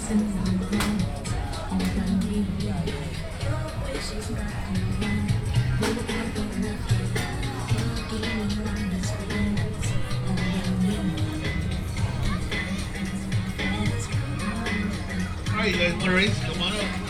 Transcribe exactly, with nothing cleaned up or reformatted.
All right, you guys want to race? Come on up.